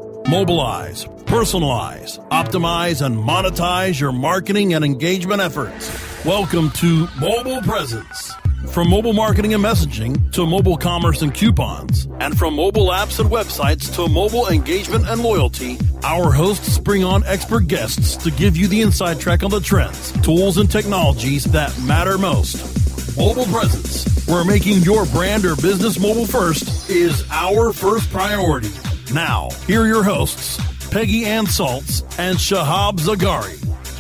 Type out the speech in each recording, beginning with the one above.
Mobilize, personalize, optimize, and monetize your marketing and engagement efforts. Welcome to Mobile Presence. From mobile marketing and messaging to mobile commerce and coupons, and from mobile apps and websites to mobile engagement and loyalty, our hosts bring on expert guests to give you the inside track on the trends, tools, and technologies that matter most. Mobile Presence, where making your brand or business mobile first is our first priority. Now, here are your hosts, Peggy Ann Saltz and Shahab Zagari.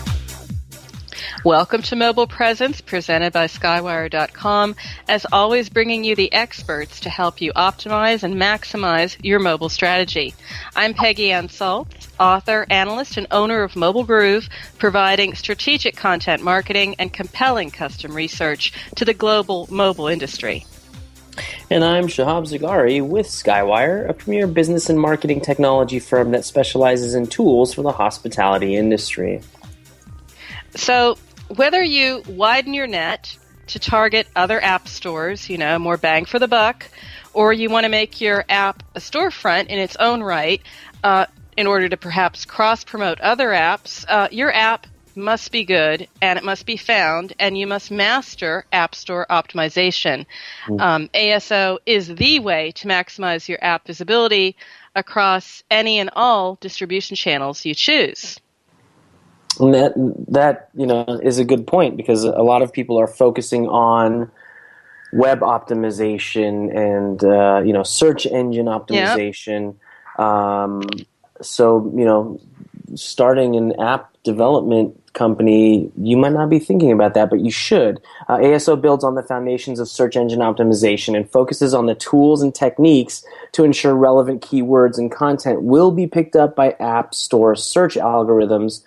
Welcome to Mobile Presence, presented by Skywire.com, as always bringing you the experts to help you optimize and maximize your mobile strategy. I'm Peggy Ann Saltz, author, analyst, and owner of Mobile Groove, providing strategic content marketing and compelling custom research to the global mobile industry. And I'm Shahab Zagari with Skywire, a premier business and marketing technology firm that specializes in tools for the hospitality industry. So, whether you widen your net to target other app stores, more bang for the buck, or you want to make your app a storefront in its own right in order to perhaps cross-promote other apps, your app must be good, and it must be found, and you must master App Store optimization. ASO is the way to maximize your app visibility across any and all distribution channels you choose. And that is a good point, because a lot of people are focusing on web optimization and search engine optimization. Yep. So starting an app development company, you might not be thinking about that, but you should. ASO builds on the foundations of search engine optimization and focuses on the tools and techniques to ensure relevant keywords and content will be picked up by App Store search algorithms.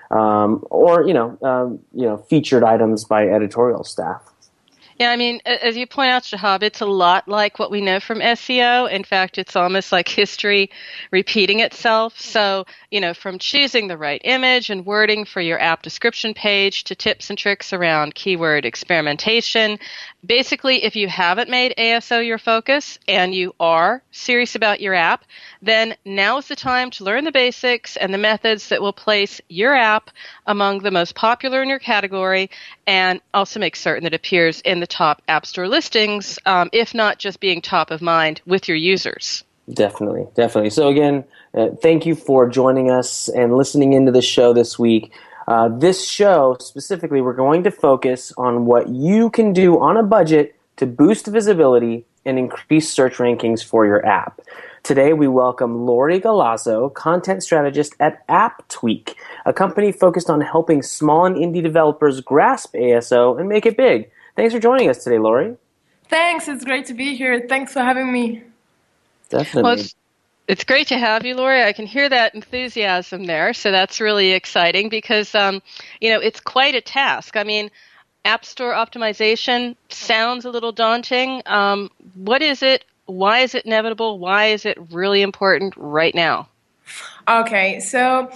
Or featured items by editorial staff. Yeah, as you point out, Shahab, it's a lot like what we know from SEO. In fact, it's almost like history repeating itself. So, from choosing the right image and wording for your app description page to tips and tricks around keyword experimentation. Basically, if you haven't made ASO your focus and you are serious about your app, then now is the time to learn the basics and the methods that will place your app among the most popular in your category, and also make certain that it appears in the top App Store listings, if not just being top of mind with your users. Definitely. So again, thank you for joining us and listening into the show this week. This show, specifically, we're going to focus on what you can do on a budget to boost visibility and increase search rankings for your app. Today, we welcome Lori Galazzo, content strategist at AppTweak, a company focused on helping small and indie developers grasp ASO and make it big. Thanks for joining us today, Lori. Thanks. It's great to be here. Thanks for having me. Definitely. Well, it's great to have you, Lori. I can hear that enthusiasm there, so that's really exciting because, it's quite a task. App Store optimization sounds a little daunting. What is it? Why is it inevitable? Why is it really important right now? Okay, so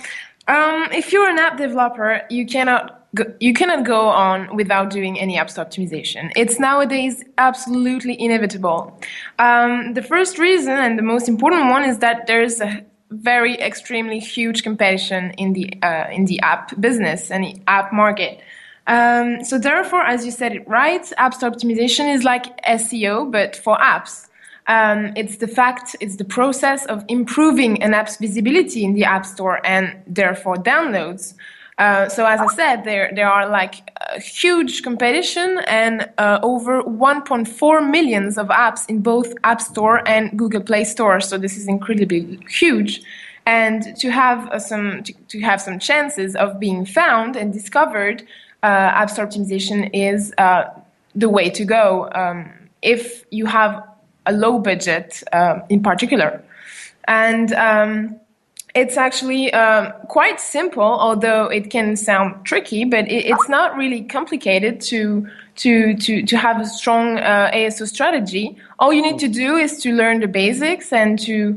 if you're an app developer, you cannot go on without doing any App Store optimization. It's nowadays absolutely inevitable. The first reason, and the most important one, is that there's a very extremely huge competition in the app business and the app market. So therefore, as you said it right, App Store optimization is like SEO, but for apps. It's the process of improving an app's visibility in the App Store and therefore downloads. So as I said, there are like a huge competition and over 1.4 million of apps in both App Store and Google Play Store. So this is incredibly huge. And to have some chances of being found and discovered, App Store optimization is the way to go if you have a low budget in particular. And it's actually quite simple, although it can sound tricky, but it's not really complicated to have a strong ASO strategy. All you need to do is to learn the basics and to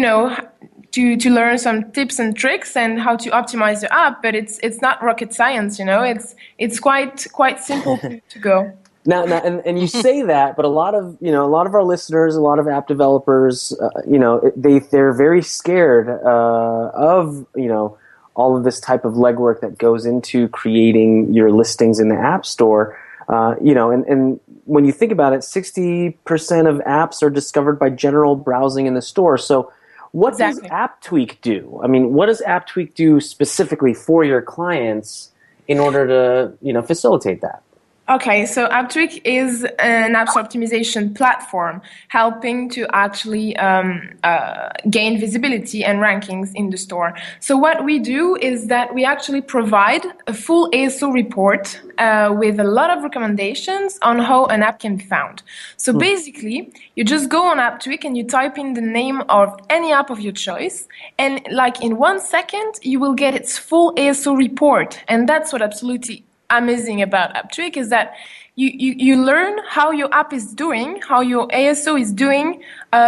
learn some tips and tricks and how to optimize your app. But it's not rocket science, It's quite simple to go. and you say that, but a lot of our listeners, a lot of app developers, they're very scared of all of this type of legwork that goes into creating your listings in the App Store. And when you think about it, 60% of apps are discovered by general browsing in the store. So what does AppTweak do? I mean, what does AppTweak do specifically for your clients in order to, facilitate that? Okay, so AppTweak is an apps optimization platform helping to actually gain visibility and rankings in the store. So what we do is that we actually provide a full ASO report with a lot of recommendations on how an app can be found. So basically, you just go on AppTweak and you type in the name of any app of your choice, and like in 1 second, you will get its full ASO report. And that's what absolutely amazing about AppTweak is that you learn how your app is doing, how your ASO is doing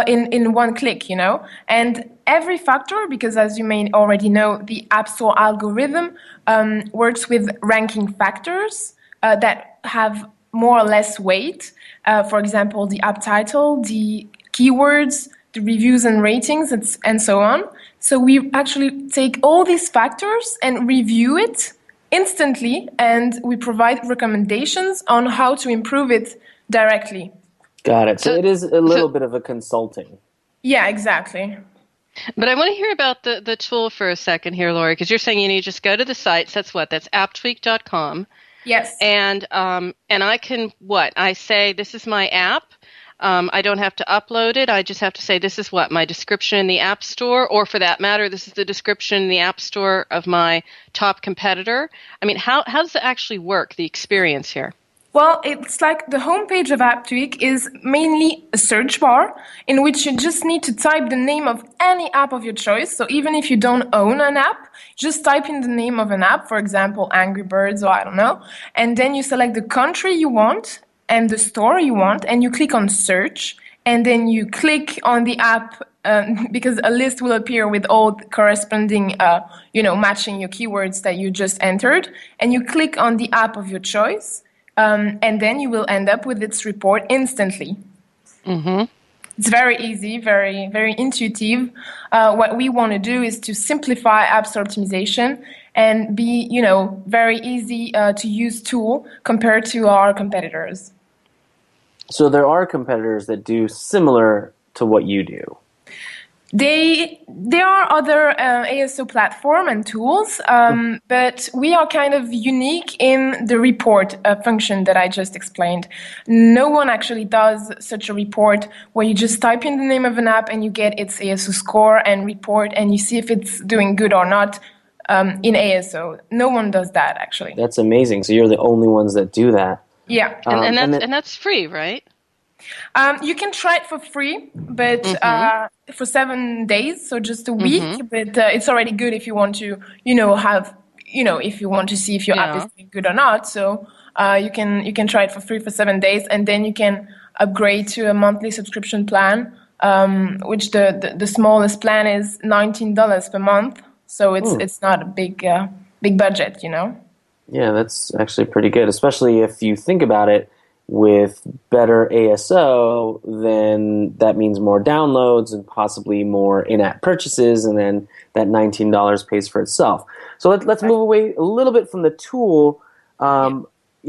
in one click, and every factor, because as you may already know, the App Store algorithm works with ranking factors that have more or less weight. For example, the app title, the keywords, the reviews and ratings, and so on. So we actually take all these factors and review it instantly, and we provide recommendations on how to improve it directly. Got it. So it is a little bit of a consulting. Yeah, exactly. But I want to hear about the tool for a second here, Lori, because you're saying you just go to the site. So that's apptweak.com. Yes. And I can I say this is my app. I don't have to upload it. I just have to say this is my description in the App Store, or for that matter, this is the description in the App Store of my top competitor. I mean, how does it actually work, the experience here? Well, it's like the homepage of AppTweak is mainly a search bar in which you just need to type the name of any app of your choice. So even if you don't own an app, just type in the name of an app, for example, Angry Birds, or I don't know, and then you select the country you want and the store you want, and you click on search, and then you click on the app because a list will appear with all the corresponding, matching your keywords that you just entered, and you click on the app of your choice, and then you will end up with its report instantly. Mm-hmm. It's very easy, very, very intuitive. What we want to do is to simplify App Store optimization and be, very easy to use tool compared to our competitors. So there are competitors that do similar to what you do. There are other ASO platform and tools, but we are kind of unique in the report function that I just explained. No one actually does such a report where you just type in the name of an app and you get its ASO score and report, and you see if it's doing good or not in ASO. No one does that, actually. That's amazing. So you're the only ones that do that. Yeah. And that's free, right? You can try it for free, but for 7 days, so just a week. But it's already good if you want to, if you want to see if your app is doing good or not. So you can try it for free for 7 days, and then you can upgrade to a monthly subscription plan, which the smallest plan is $19 per month. So it's not a big budget, Yeah, that's actually pretty good, especially if you think about it. With better ASO, then that means more downloads and possibly more in-app purchases, and then that $19 pays for itself. So let's move away a little bit from the tool. When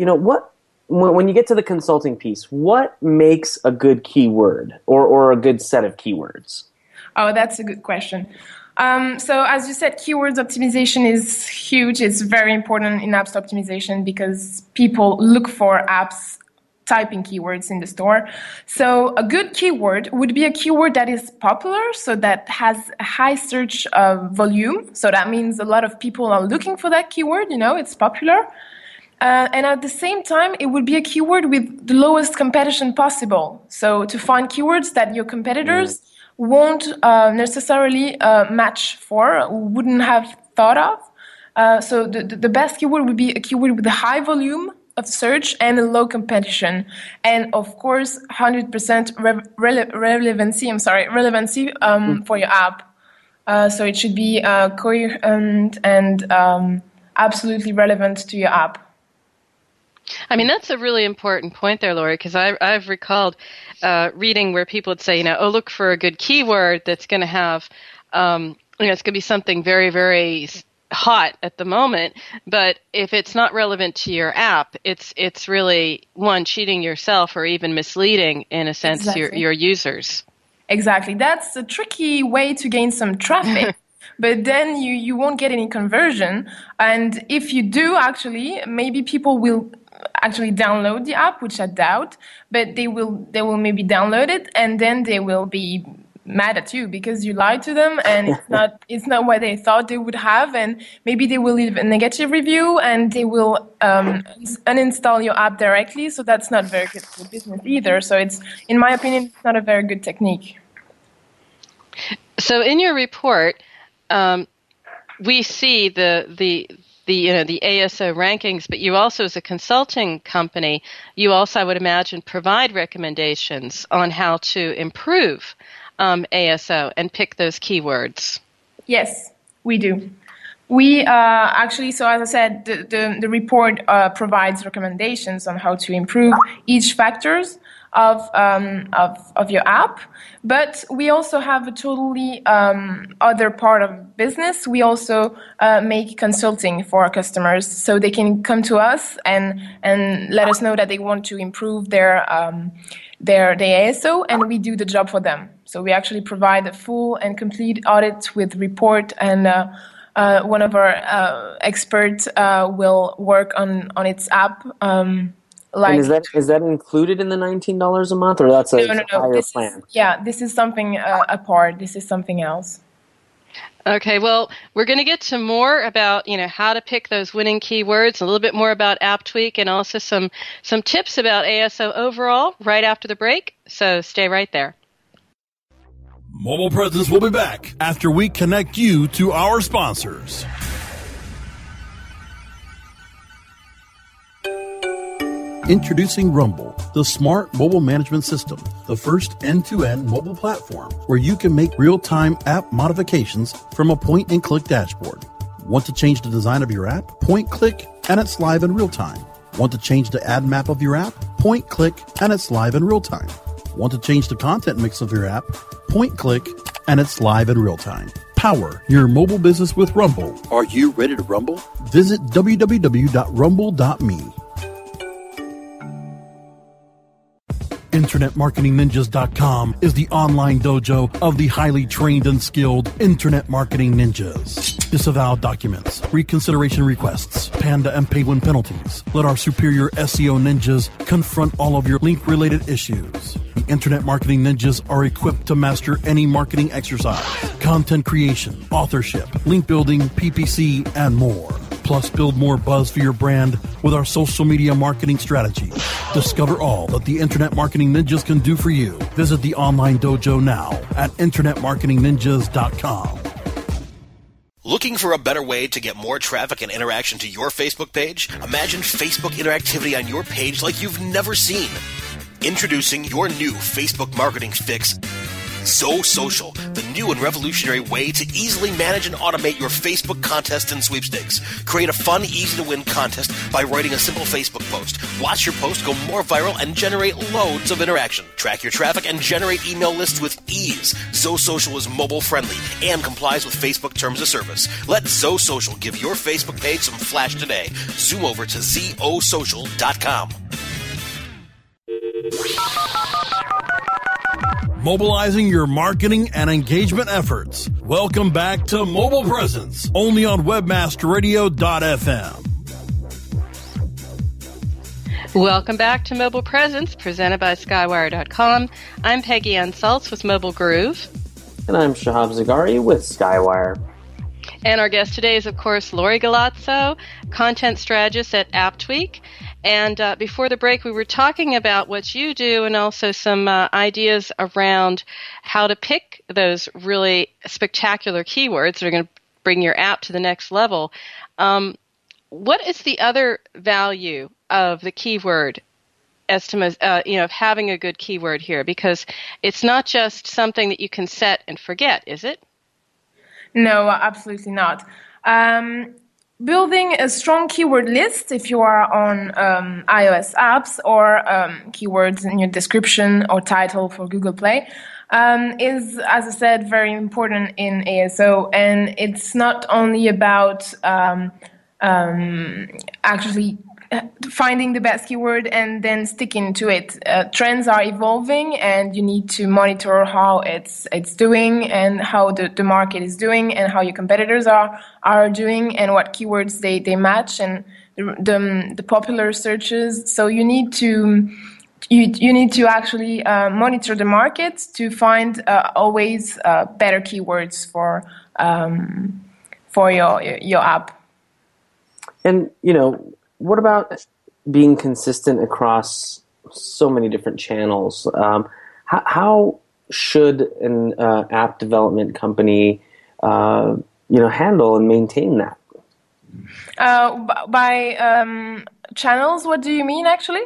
you get to the consulting piece, what makes a good keyword or a good set of keywords? Oh, that's a good question. So as you said, keywords optimization is huge. It's very important in apps optimization because people look for apps typing keywords in the store. So a good keyword would be a keyword that is popular, so that has a high search volume. So that means a lot of people are looking for that keyword, it's popular. And at the same time, it would be a keyword with the lowest competition possible. So to find keywords that your competitors won't necessarily match for, wouldn't have thought of. So the best keyword would be a keyword with a high volume of search and a low competition, and of course 100% relevancy for your app. So it should be coherent and absolutely relevant to your app. I mean, that's a really important point there, Lori, because I've recalled reading where people would say, oh, look for a good keyword that's going to have, it's going to be something very, very hot at the moment, but if it's not relevant to your app, it's really, one, cheating yourself or even misleading, in a sense, Exactly. your users. Exactly. That's a tricky way to gain some traffic. But then you won't get any conversion. And if you do, actually, maybe people will actually download the app, which I doubt, but they will maybe download it, and then they will be mad at you because you lied to them, and it's not what they thought they would have, and maybe they will leave a negative review, and they will uninstall your app directly. So that's not very good for business either. So it's, in my opinion, it's not a very good technique. So in your report, we see the ASO rankings, but you also, as a consulting company, you also, I would imagine, provide recommendations on how to improve ASO and pick those keywords. Yes, we do. We actually, so as I said, the report provides recommendations on how to improve each factors of your app, but we also have a totally other part of business. We also make consulting for our customers, so they can come to us and let us know that they want to improve their ASO, and we do the job for them. So we actually provide a full and complete audit with report, and one of our experts will work on its app. And is that included in the $19 a month, or that's a higher plan? This is something apart. This is something else. Okay, well, we're going to get to more about how to pick those winning keywords, a little bit more about AppTweak, and also some tips about ASO overall right after the break. So stay right there. Mobile Presence will be back after we connect you to our sponsors. Introducing Rumble, the smart mobile management system, the first end-to-end mobile platform where you can make real-time app modifications from a point-and-click dashboard. Want to change the design of your app? Point-click, and it's live in real time. Want to change the ad map of your app? Point-click, and it's live in real time. Want to change the content mix of your app? Point-click, and it's live in real time. Power your mobile business with Rumble. Are you ready to rumble? Visit www.rumble.me. InternetMarketingNinjas.com is the online dojo of the highly trained and skilled Internet Marketing Ninjas. Disavow documents, reconsideration requests, Panda and Paywin penalties. Let our superior SEO ninjas confront all of your link-related issues. The Internet Marketing Ninjas are equipped to master any marketing exercise, content creation, authorship, link building, PPC, and more. Plus, build more buzz for your brand with our social media marketing strategy. Discover all that the Internet Marketing Ninjas can do for you. Visit the online dojo now at InternetMarketingNinjas.com. Looking for a better way to get more traffic and interaction to your Facebook page? Imagine Facebook interactivity on your page like you've never seen. Introducing your new Facebook marketing fix, ZoSocial, the new and revolutionary way to easily manage and automate your Facebook contests and sweepstakes. Create a fun, easy-to-win contest by writing a simple Facebook post. Watch your post go more viral and generate loads of interaction. Track your traffic and generate email lists with ease. ZoSocial is mobile-friendly and complies with Facebook Terms of Service. Let ZoSocial give your Facebook page some flash today. Zoom over to ZoSocial.com. Mobilizing your marketing and engagement efforts. Welcome back to Mobile Presence, only on webmasterradio.fm. Welcome back to Mobile Presence, presented by Skywire.com. I'm Peggy Ann Saltz with Mobile Groove. And I'm Shahab Zagari with Skywire. And our guest today is, of course, Lori Galazzo, content strategist at AppTweak. And before the break, we were talking about what you do and also some ideas around how to pick those really spectacular keywords that are going to bring your app to the next level. What is the other value of the keyword estimate, of having a good keyword here? Because it's not just something that you can set and forget, is it? No, absolutely not. building a strong keyword list if you are on iOS apps, or keywords in your description or title for Google Play, is, as I said, very important in ASO. And it's not only about actually finding the best keyword and then sticking to it. Trends are evolving, and you need to monitor how it's doing, and how the market is doing, and how your competitors are doing, and what keywords they match, and the popular searches. So you need to actually monitor the market to find always better keywords for your app. And what about being consistent across so many different channels? How should an app development company, handle and maintain that? By channels, what do you mean, actually?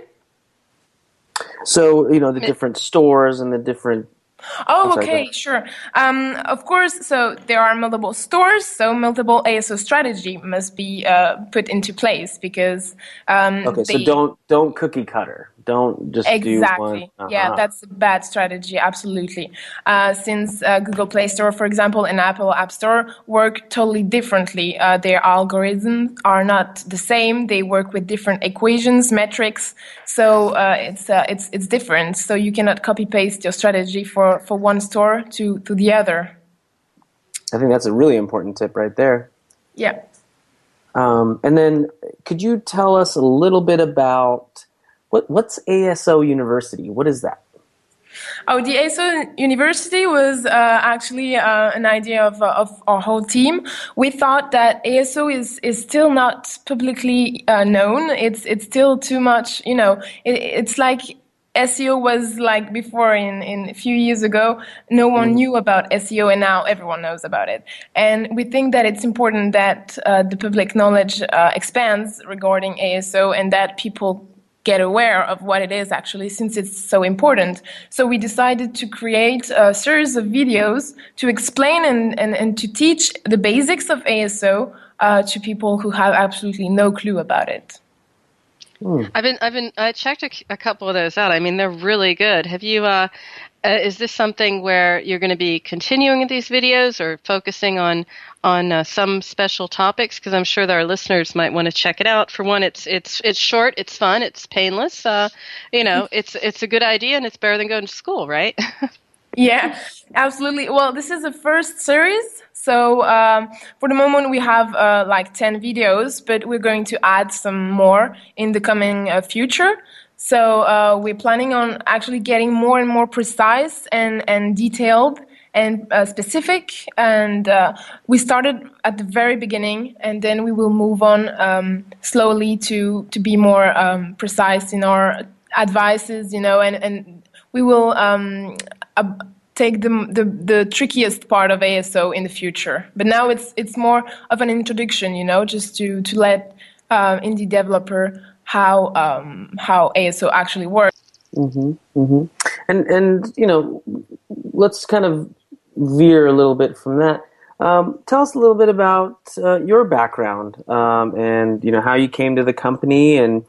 So, the different stores and the different... Oh, okay, sure. Of course, so there are multiple stores, so multiple ASO strategy must be put into place, because... so don't cookie cutter. Don't just do one. Yeah, that's a bad strategy, absolutely. Since Google Play Store, for example, and Apple App Store work totally differently. Their algorithms are not the same. They work with different equations, metrics. So it's different. So you cannot copy paste your strategy for one store to the other. I think that's a really important tip right there. Yeah. And then could you tell us a little bit about what's ASO University? What is that? Oh, the ASO University was actually an idea of our whole team. We thought that ASO is still not publicly known. It's still too much, it's like SEO was like before in a few years ago, no one knew about SEO, and now everyone knows about it. And we think that it's important that the public knowledge expands regarding ASO, and that people get aware of what it is actually, since it's so important. So we decided to create a series of videos to explain and to teach the basics of ASO to people who have absolutely no clue about it. I checked a couple of those out. I mean, they're really good. Have you, is this something where you're going to be continuing these videos, or focusing on some special topics? Because I'm sure that our listeners might want to check it out. For one, it's short, it's fun, it's painless. It's a good idea, and it's better than going to school, right? Yeah, absolutely. Well, this is the first series. So for the moment, we have like 10 videos, but we're going to add some more in the coming future. So we're planning on actually getting more and more precise and detailed and specific. And we started at the very beginning, and then we will move on slowly to be more precise in our advices, and we will take the trickiest part of ASO in the future. But now it's more of an introduction, just to let indie developer how ASO actually works. And let's kind of veer a little bit from that. Tell us a little bit about your background, and how you came to the company, and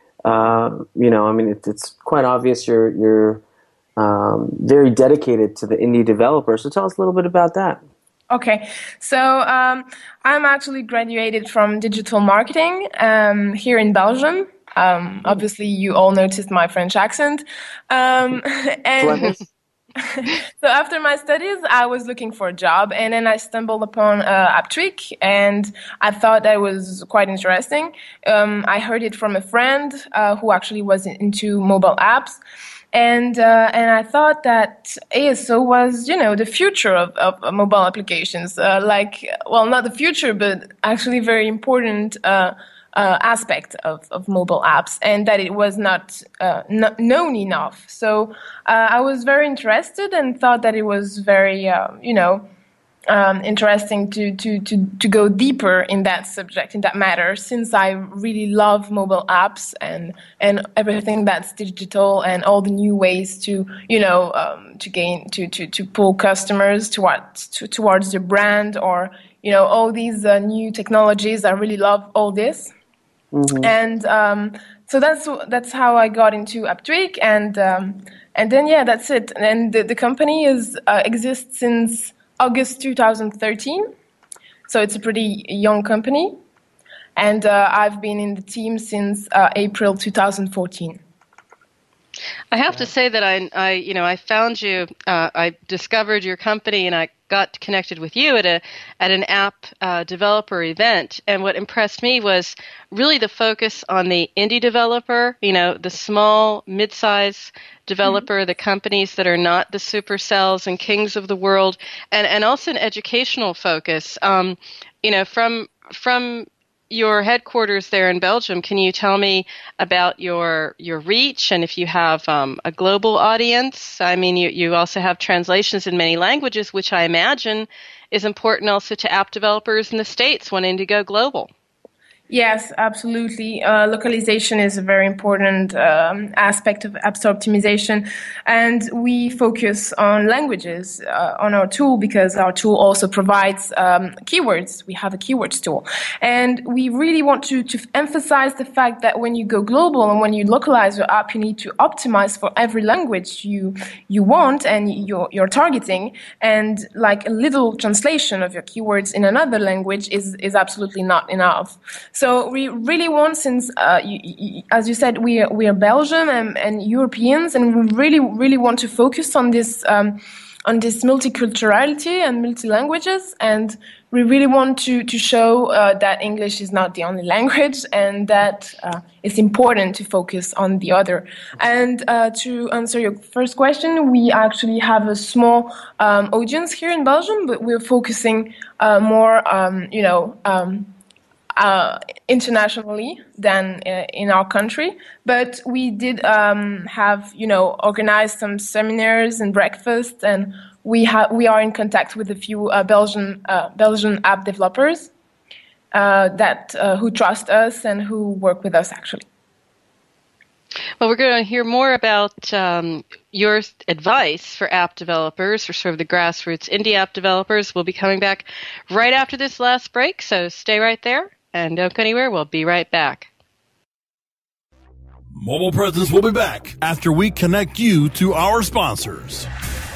it's quite obvious you're very dedicated to the indie developer. So tell us a little bit about that. Okay, so I'm actually graduated from digital marketing here in Belgium. Obviously, you all noticed my French accent. And so after my studies, I was looking for a job, and then I stumbled upon Apptweak, and I thought that was quite interesting. I heard it from a friend who actually was into mobile apps. And I thought that ASO was, the future of mobile applications. Not the future, but actually very important aspect of mobile apps, and that it was not known enough. So I was very interested and thought that it was very, interesting to go deeper in that subject, in that matter, since I really love mobile apps and everything that's digital, and all the new ways to pull customers towards your brand, or all these new technologies. I really love all this. Mm-hmm. And so that's how I got into Apptweak, and then that's it. And the company exists since August 2013, so it's a pretty young company, and I've been in the team since April 2014. I have to say that I found you. I discovered your company, and I got connected with you at an app developer event. And what impressed me was really the focus on the indie developer. The small, mid-size developer, mm-hmm. the companies that are not the Supercells and Kings of the world, and also an educational focus. From your headquarters there in Belgium, can you tell me about your reach, and if you have a global audience? I mean, you also have translations in many languages, which I imagine is important also to app developers in the States wanting to go global. Yes, absolutely. Localization is a very important aspect of App Store optimization, and we focus on languages on our tool because our tool also provides keywords. We have a keywords tool, and we really want to emphasize the fact that when you go global and when you localize your app, you need to optimize for every language you want and you're targeting, and like a little translation of your keywords in another language is absolutely not enough. So we really want, since, as you said, we are Belgian and Europeans, and we really want to focus on this multiculturality and multi-languages, and we really want to show that English is not the only language, and that it's important to focus on the other. And to answer your first question, we actually have a small audience here in Belgium, but we're focusing more, internationally than in our country. But we did have, organized some seminars and breakfasts, and we are in contact with a few Belgian app developers who trust us and who work with us, actually. Well, we're going to hear more about your advice for app developers, for sort of the grassroots indie app developers. We'll be coming back right after this last break, so stay right there and don't go anywhere. We'll be right back. Mobile Presence will be back after we connect you to our sponsors.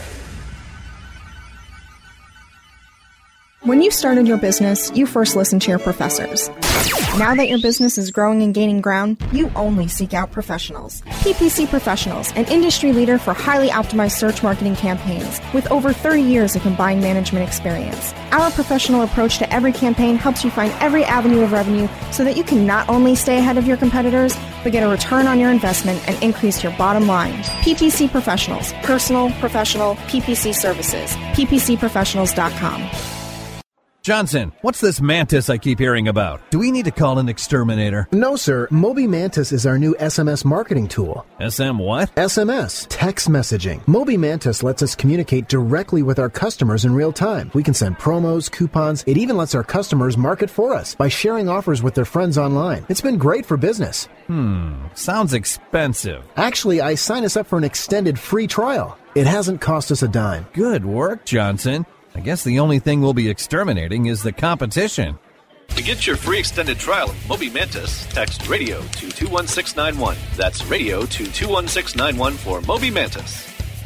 When you started your business, you first listened to your professors. Now that your business is growing and gaining ground, you only seek out professionals. PPC Professionals, an industry leader for highly optimized search marketing campaigns with over 30 years of combined management experience. Our professional approach to every campaign helps you find every avenue of revenue so that you can not only stay ahead of your competitors, but get a return on your investment and increase your bottom line. PPC Professionals, personal, professional, PPC services. ppcprofessionals.com. Johnson, what's this Mantis I keep hearing about? Do we need to call an exterminator? No, sir. Moby Mantis is our new SMS marketing tool. SM what? SMS, text messaging. Moby Mantis lets us communicate directly with our customers in real time. We can send promos, coupons. It even lets our customers market for us by sharing offers with their friends online. It's been great for business. Sounds expensive. Actually, I signed us up for an extended free trial. It hasn't cost us a dime. Good work, Johnson. I guess the only thing we'll be exterminating is the competition. To get your free extended trial of Moby Mantis, text radio to 21691. That's radio to 21691 for Moby Mantis.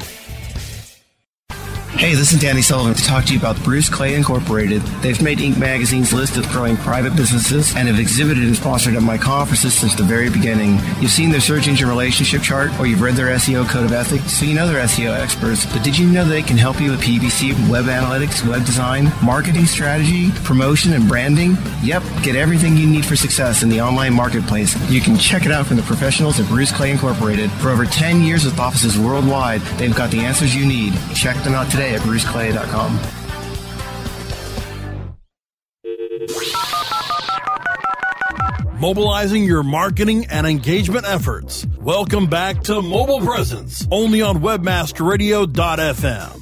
Hey, this is Danny Sullivan to talk to you about Bruce Clay Incorporated. They've made Inc. Magazine's list of growing private businesses and have exhibited and sponsored at my conferences since the very beginning. You've seen their search engine relationship chart, or you've read their SEO code of ethics, so you know they're SEO experts. But did you know they can help you with PPC, web analytics, web design, marketing strategy, promotion, and branding? Yep, get everything you need for success in the online marketplace. You can check it out from the professionals at Bruce Clay Incorporated. For over 10 years with offices worldwide, they've got the answers you need. Check them out today at bruceclay.com. Mobilizing your marketing and engagement efforts. Welcome back to Mobile Presence, only on webmasterradio.fm.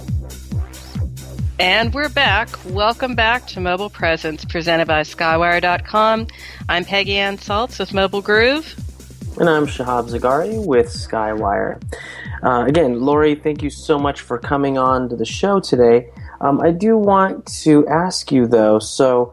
And we're back. Welcome back to Mobile Presence, presented by Skywire.com. I'm Peggy Ann Saltz with Mobile Groove. And I'm Shahab Zagari with Skywire. Again, Lori, thank you so much for coming on to the show today. I do want to ask you, though, so,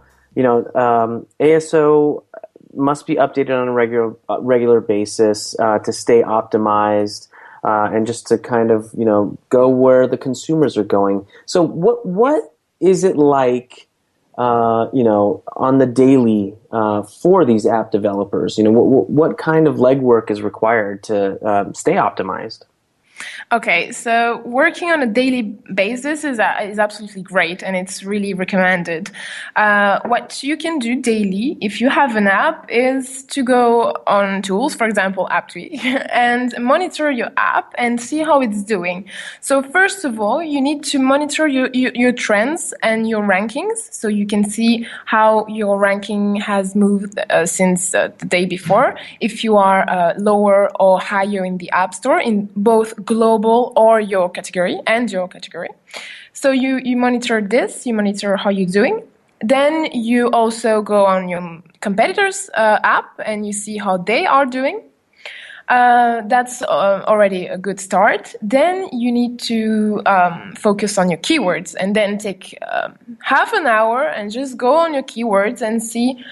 ASO must be updated on a regular basis to stay optimized and just to kind of, go where the consumers are going. So what is it like, on the daily for these app developers? What kind of legwork is required to stay optimized? Okay, so working on a daily basis is absolutely great, and it's really recommended. What you can do daily, if you have an app, is to go on tools, for example, AppTweak, and monitor your app and see how it's doing. So first of all, you need to monitor your trends and your rankings, so you can see how your ranking has moved since the day before, if you are lower or higher in the App Store, in both global or your category. So you monitor this, you monitor how you're doing. Then you also go on your competitors' app and you see how they are doing. That's already a good start. Then you need to focus on your keywords and then take half an hour and just go on your keywords and see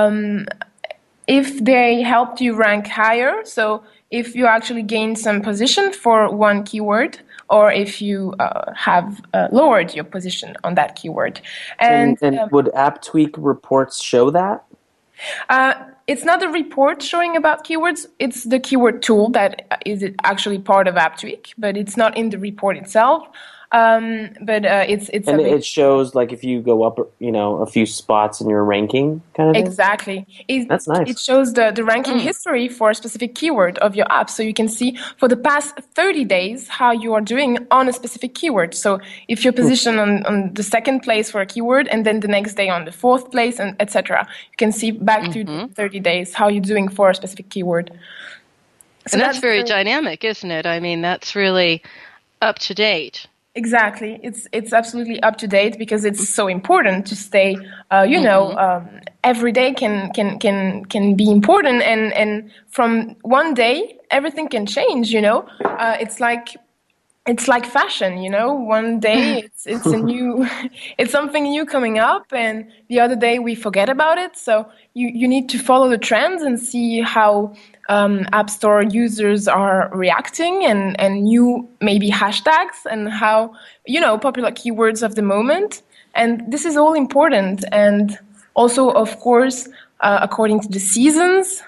if they helped you rank higher. So if you actually gained some position for one keyword, or if you have lowered your position on that keyword. And would AppTweak reports show that? It's not a report showing about keywords. It's the keyword tool that is actually part of AppTweak, but it's not in the report itself. It's and it shows like if you go up, a few spots in your ranking, kind of thing? Exactly. That's nice. It shows the ranking history for a specific keyword of your app, so you can see for the past 30 days how you are doing on a specific keyword. So if you're positioned on the second place for a keyword, and then the next day on the fourth place, and etc., you can see back to 30 days how you're doing for a specific keyword. So and that's very dynamic, isn't it? I mean, that's really up to date. Exactly. It's absolutely up to date because it's so important to stay, every day can be important, and from one day everything can change, It's like fashion, One day it's a new, it's something new coming up, and the other day we forget about it. So you need to follow the trends and see how App Store users are reacting, and new maybe hashtags, and how, popular keywords of the moment. And this is all important. And also, of course, according to the seasons,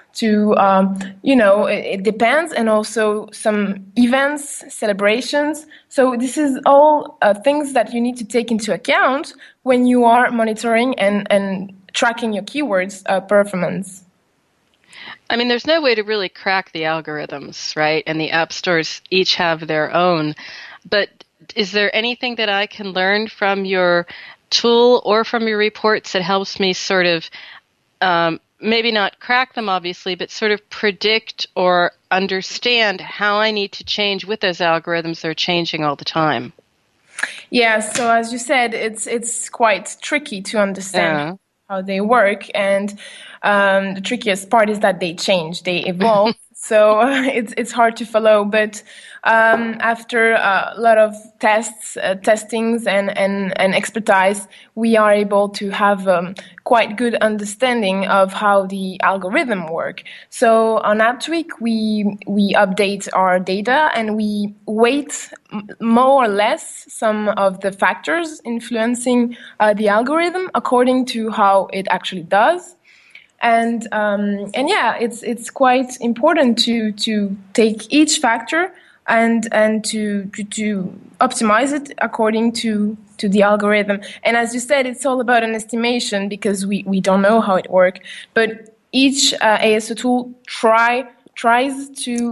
it depends, and also some events, celebrations. So this is all things that you need to take into account when you are monitoring and tracking your keywords performance. I mean, there's no way to really crack the algorithms, right? And the app stores each have their own. But is there anything that I can learn from your tool or from your reports that helps me sort of maybe not crack them, obviously, but sort of predict or understand how I need to change with those algorithms? They're changing all the time. Yeah, so as you said, it's quite tricky to understand how they work, and the trickiest part is that they change, they evolve. So it's hard to follow, but after a lot of testings and expertise, we are able to have quite good understanding of how the algorithm work. So on AppTweak, we update our data, and we weight more or less some of the factors influencing the algorithm according to how it actually does. And yeah, it's quite important to take each factor and to optimize it according to the algorithm. And as you said, it's all about an estimation because we don't know how it works. But each ASO tool tries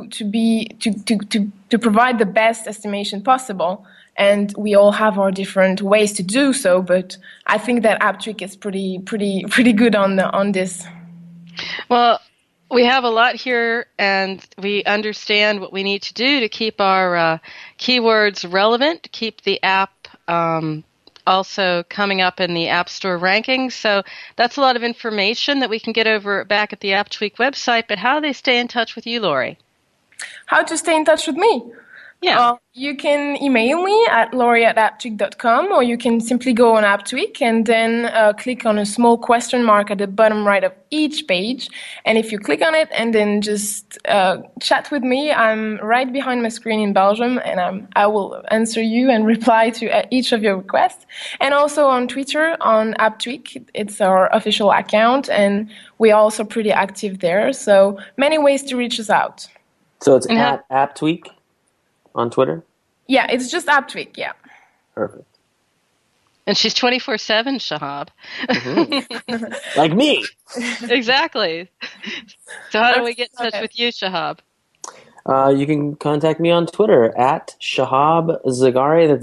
to provide the best estimation possible. And we all have our different ways to do so. But I think that AppTweak is pretty good on this. Well, we have a lot here, and we understand what we need to do to keep our keywords relevant, to keep the app also coming up in the App Store rankings. So that's a lot of information that we can get over back at the AppTweak website. But how do they stay in touch with you, Lori? How to stay in touch with me? Yeah. You can email me at lori@apptweak.com, or you can simply go on AppTweak and then click on a small question mark at the bottom right of each page. And if you click on it and then just chat with me, I'm right behind my screen in Belgium, and I will answer you and reply to each of your requests. And also on Twitter, on AppTweak, it's our official account, and we're also pretty active there. So many ways to reach us out. So it's at AppTweak on Twitter? Yeah, it's just AppTweak, yeah. Perfect. And she's 24/7, Shahab. Mm-hmm. Like me. Exactly. So how do we get in touch with you, Shahab? You can contact me on Twitter at Shahab Zargari. That's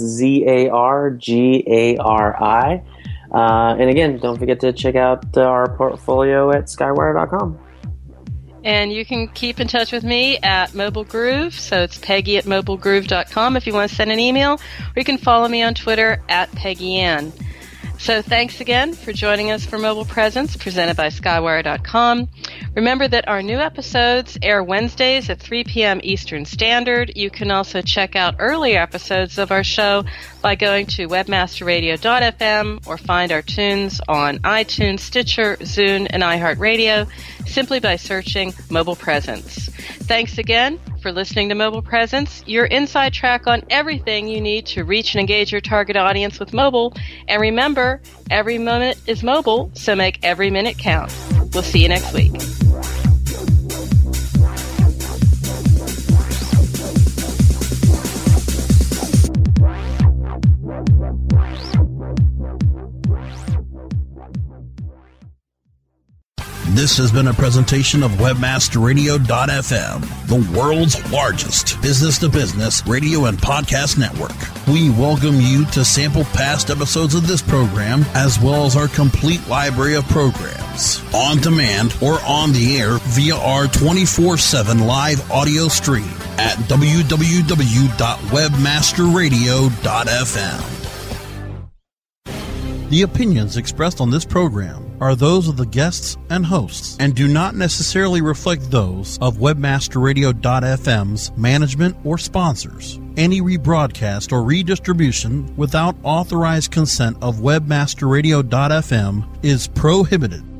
Zargari. And again, don't forget to check out our portfolio at skywire.com. And you can keep in touch with me at Mobile Groove. So it's Peggy at mobilegroove.com if you want to send an email. Or you can follow me on Twitter at Peggy Ann. So thanks again for joining us for Mobile Presence, presented by Skywire.com. Remember that our new episodes air Wednesdays at 3 p.m. Eastern Standard. You can also check out earlier episodes of our show by going to webmasterradio.fm or find our tunes on iTunes, Stitcher, Zune, and iHeartRadio simply by searching Mobile Presence. Thanks again for listening to Mobile Presence, your inside track on everything you need to reach and engage your target audience with mobile. And remember, every moment is mobile, so make every minute count. We'll see you next week. This has been a presentation of WebmasterRadio.fm, the world's largest business-to-business radio and podcast network. We welcome you to sample past episodes of this program, as well as our complete library of programs, on demand or on the air via our 24/7 live audio stream at www.webmasterradio.fm. The opinions expressed on this program are those of the guests and hosts and do not necessarily reflect those of WebmasterRadio.fm's management or sponsors. Any rebroadcast or redistribution without authorized consent of WebmasterRadio.fm is prohibited.